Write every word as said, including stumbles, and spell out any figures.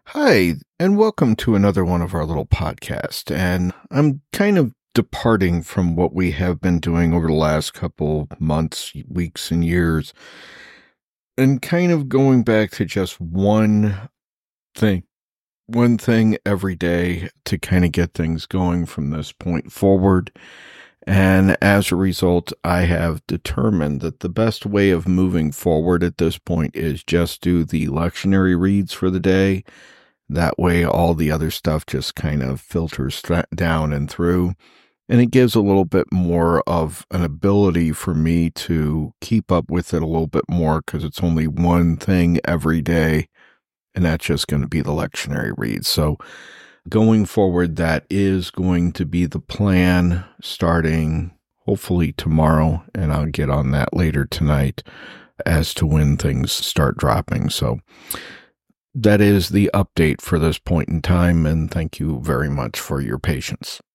Hi, and welcome to another one of our little podcasts. And I'm kind of departing from what we have been doing over the last couple months, weeks, and years, and kind of going back to just one thing, one thing every day to kind of get things going from this point forward. And as a result, I have determined that the best way of moving forward at this point is just do the lectionary reads for the day. That way, all the other stuff just kind of filters th- down and through. And it gives a little bit more of an ability for me to keep up with it a little bit more because it's only one thing every day. And that's just going to be the lectionary read. So going forward, that is going to be the plan starting hopefully tomorrow. And I'll get on that later tonight as to when things start dropping. So that is the update for this point in time, and thank you very much for your patience.